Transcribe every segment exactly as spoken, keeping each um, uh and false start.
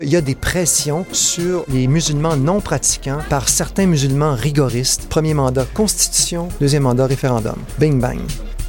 Il y a des pressions sur les musulmans non pratiquants par certains musulmans rigoristes. Premier mandat, constitution. Deuxième mandat, référendum. Bing bang.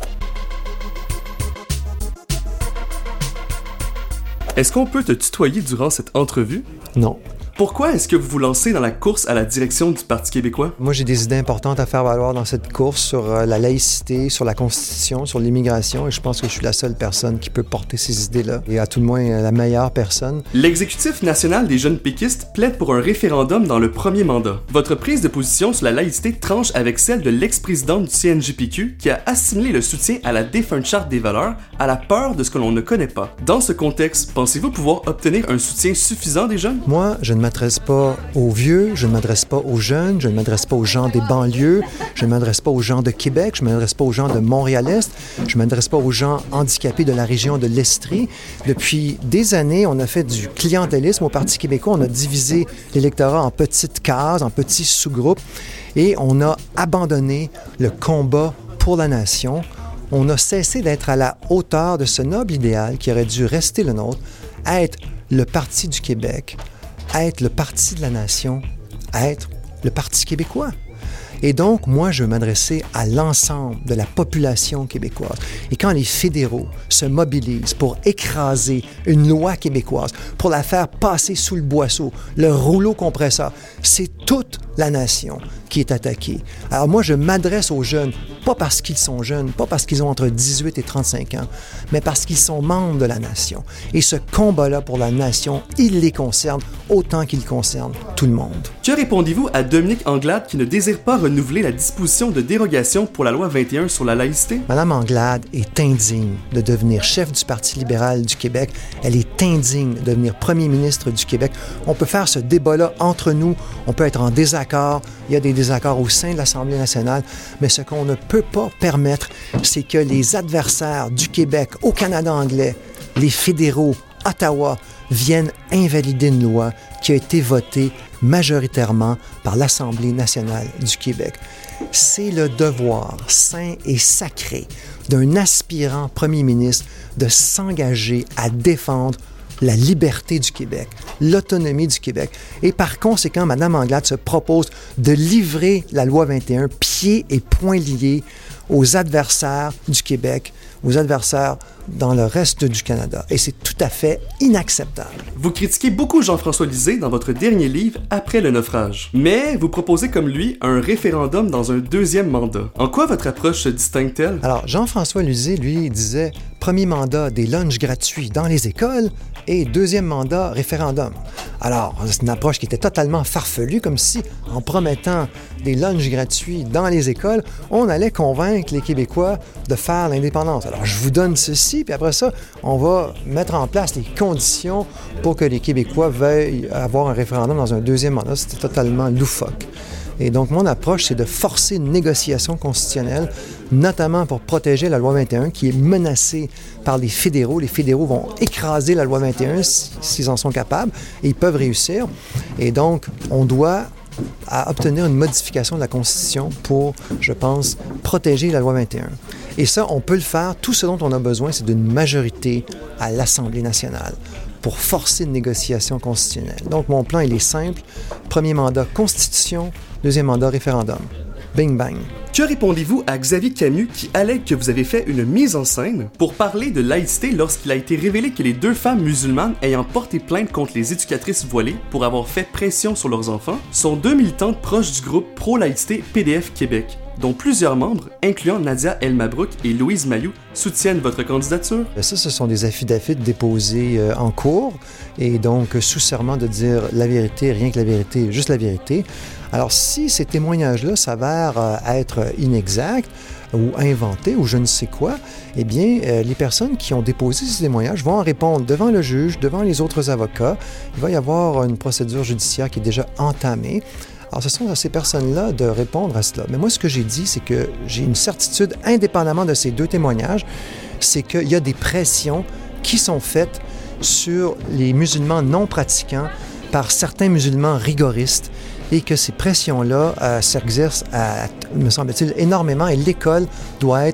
Est-ce qu'on peut te tutoyer durant cette entrevue? Non. Pourquoi est-ce que vous vous lancez dans la course à la direction du Parti québécois? Moi, j'ai des idées importantes à faire valoir dans cette course sur euh, la laïcité, sur la Constitution, sur l'immigration, et je pense que je suis la seule personne qui peut porter ces idées-là, et à tout le moins euh, la meilleure personne. L'exécutif national des jeunes péquistes plaide pour un référendum dans le premier mandat. Votre prise de position sur la laïcité tranche avec celle de l'ex-présidente du C N J P Q qui a assimilé le soutien à la défunte Charte des valeurs à la peur de ce que l'on ne connaît pas. Dans ce contexte, pensez-vous pouvoir obtenir un soutien suffisant des jeunes? Moi, je ne m'adresse pas aux vieux, je ne m'adresse pas aux jeunes, je ne m'adresse pas aux gens des banlieues, je ne m'adresse pas aux gens de Québec, je ne m'adresse pas aux gens de Montréal-Est, je ne m'adresse pas aux gens handicapés de la région de l'Estrie. Depuis des années, on a fait du clientélisme au Parti québécois, on a divisé l'électorat en petites cases, en petits sous-groupes, et on a abandonné le combat pour la nation. On a cessé d'être à la hauteur de ce noble idéal qui aurait dû rester le nôtre, être le Parti du Québec, être le Parti de la nation, être le Parti québécois. Et donc, moi, je veux m'adresser à l'ensemble de la population québécoise. Et quand les fédéraux se mobilisent pour écraser une loi québécoise, pour la faire passer sous le boisseau, le rouleau compresseur, c'est toute la nation qui est attaquée. Alors moi, je m'adresse aux jeunes, pas parce qu'ils sont jeunes, pas parce qu'ils ont entre dix-huit et trente-cinq ans, mais parce qu'ils sont membres de la nation. Et ce combat-là pour la nation, il les concerne autant qu'il concerne tout le monde. Que répondez-vous à Dominique Anglade qui ne désire pas renouveler la disposition de dérogation pour la loi vingt et un sur la laïcité? Madame Anglade est indigne de devenir chef du Parti libéral du Québec. Elle est indigne de devenir premier ministre du Québec. On peut faire ce débat-là entre nous, on peut être en désaccord, il y a des désaccords au sein de l'Assemblée nationale, mais ce qu'on ne peut pas permettre, c'est que les adversaires du Québec au Canada anglais, les fédéraux, Ottawa, viennent invalider une loi qui a été votée majoritairement par l'Assemblée nationale du Québec. C'est le devoir saint et sacré d'un aspirant premier ministre de s'engager à défendre la liberté du Québec, l'autonomie du Québec. Et par conséquent, Mme Anglade se propose de livrer la loi vingt et un pieds et poings liés aux adversaires du Québec, aux adversaires dans le reste du Canada. Et c'est tout à fait inacceptable. Vous critiquez beaucoup Jean-François Lisée dans votre dernier livre, Après le naufrage. Mais vous proposez comme lui un référendum dans un deuxième mandat. En quoi votre approche se distingue-t-elle? Alors, Jean-François Lisée, lui, disait premier mandat des lunchs gratuits dans les écoles et deuxième mandat référendum. Alors, c'est une approche qui était totalement farfelue, comme si, en promettant des lunchs gratuits dans les écoles, on allait convaincre les Québécois de faire l'indépendance. Alors, je vous donne ceci, puis après ça, on va mettre en place les conditions pour que les Québécois veuillent avoir un référendum dans un deuxième mandat. C'était totalement loufoque. Et donc, mon approche, c'est de forcer une négociation constitutionnelle, notamment pour protéger la loi vingt et un, qui est menacée par les fédéraux. Les fédéraux vont écraser la loi vingt et un s'ils en sont capables, et ils peuvent réussir. Et donc, on doit à obtenir une modification de la Constitution pour, je pense, protéger la loi vingt et un. Et ça, on peut le faire. Tout ce dont on a besoin, c'est d'une majorité à l'Assemblée nationale pour forcer une négociation constitutionnelle. Donc, mon plan, il est simple. Premier mandat, Constitution. Deuxième mandat, référendum. Bing bang. Que répondez-vous à Xavier Camus qui allègue que vous avez fait une mise en scène pour parler de laïcité lorsqu'il a été révélé que les deux femmes musulmanes ayant porté plainte contre les éducatrices voilées pour avoir fait pression sur leurs enfants sont deux militantes proches du groupe pro-laïcité P D F Québec, dont plusieurs membres, incluant Nadia El Mabrouk et Louise Mailloux, soutiennent votre candidature? Ça, ce sont des affidavits déposés euh, en cours et donc sous serment de dire la vérité, rien que la vérité, juste la vérité. Alors, si ces témoignages-là s'avèrent euh, être inexacts ou inventés ou je ne sais quoi, eh bien, euh, les personnes qui ont déposé ces témoignages vont en répondre devant le juge, devant les autres avocats. Il va y avoir une procédure judiciaire qui est déjà entamée. Alors, ce sont à ces personnes-là de répondre à cela. Mais moi, ce que j'ai dit, c'est que j'ai une certitude, indépendamment de ces deux témoignages, c'est qu'il y a des pressions qui sont faites sur les musulmans non pratiquants par certains musulmans rigoristes et que ces pressions-là euh, s'exercent, à, me semble-t-il, énormément et l'école doit être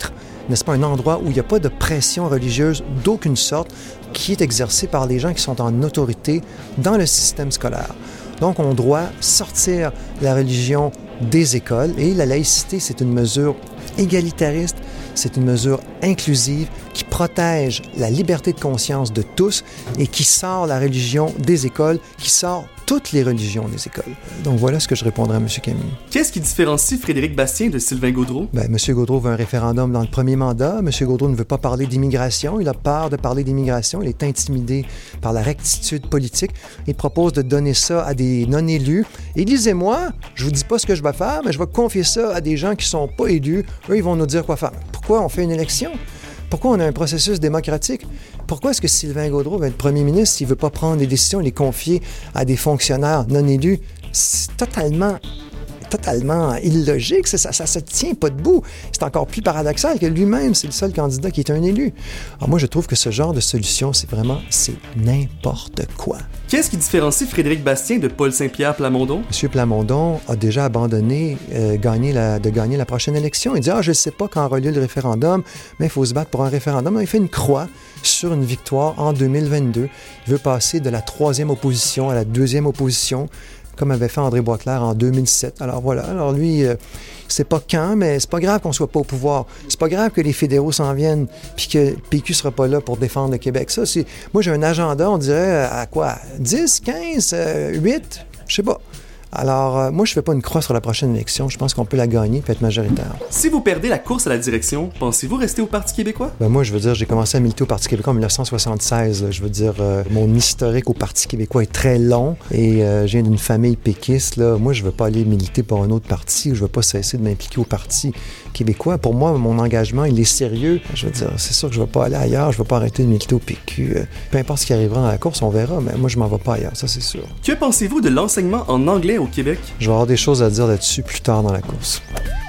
n'est-ce pas, un endroit où il n'y a pas de pression religieuse d'aucune sorte qui est exercée par les gens qui sont en autorité dans le système scolaire. Donc, on doit sortir la religion des écoles et la laïcité, c'est une mesure égalitariste, c'est une mesure inclusive qui protège la liberté de conscience de tous et qui sort la religion des écoles, qui sort toutes les religions des écoles. Donc voilà ce que je répondrai à M. Camille. Qu'est-ce qui différencie Frédéric Bastien de Sylvain Gaudreault? Bien, M. Gaudreault veut un référendum dans le premier mandat. M. Gaudreault ne veut pas parler d'immigration. Il a peur de parler d'immigration. Il est intimidé par la rectitude politique. Il propose de donner ça à des non-élus. Élisez-moi, je vous dis pas ce que je vais faire, mais je vais confier ça à des gens qui sont pas élus. Eux, ils vont nous dire quoi faire. Pourquoi on fait une élection? Pourquoi on a un processus démocratique? Pourquoi est-ce que Sylvain Gaudreault va être premier ministre s'il ne veut pas prendre des décisions et les confier à des fonctionnaires non élus? C'est totalement, totalement illogique. Ça ne se tient pas debout. C'est encore plus paradoxal que lui-même, c'est le seul candidat qui est un élu. Alors moi, je trouve que ce genre de solution, c'est vraiment, c'est n'importe quoi. Qu'est-ce qui différencie Frédéric Bastien de Paul Saint-Pierre Plamondon? M. Plamondon a déjà abandonné euh, gagner la, de gagner la prochaine élection. Il dit « Ah, je ne sais pas quand aura lieu le référendum, mais il faut se battre pour un référendum. » Il fait une croix sur une victoire en deux mille vingt-deux. Il veut passer de la troisième opposition à la deuxième opposition, comme avait fait André Boisclair en deux mille sept. Alors voilà, alors lui, euh, c'est pas quand, mais c'est pas grave qu'on soit pas au pouvoir. C'est pas grave que les fédéraux s'en viennent, puis que le P Q sera pas là pour défendre le Québec. Ça, c'est... Moi, j'ai un agenda, on dirait, à quoi? dix, quinze, huit? Je sais pas. Alors, euh, moi, je fais pas une croix sur la prochaine élection. Je pense qu'on peut la gagner et être majoritaire. Si vous perdez la course à la direction, pensez-vous rester au Parti québécois? Ben moi, je veux dire, j'ai commencé à militer au Parti québécois en dix-neuf cent soixante-seize. Là. Je veux dire, euh, mon historique au Parti québécois est très long et euh, je viens d'une famille péquiste. Là. Moi, je veux pas aller militer pour un autre parti. Je veux pas cesser de m'impliquer au Parti québécois. Pour moi, mon engagement, il est sérieux. Je veux dire, c'est sûr que je vais pas aller ailleurs. Je vais pas arrêter de militer au P Q. Euh, peu importe ce qui arrivera dans la course, on verra. Mais moi, je m'en vais pas ailleurs. Ça, c'est sûr. Que pensez-vous de l'enseignement en anglais au Québec? Je vais avoir des choses à dire là-dessus plus tard dans la course.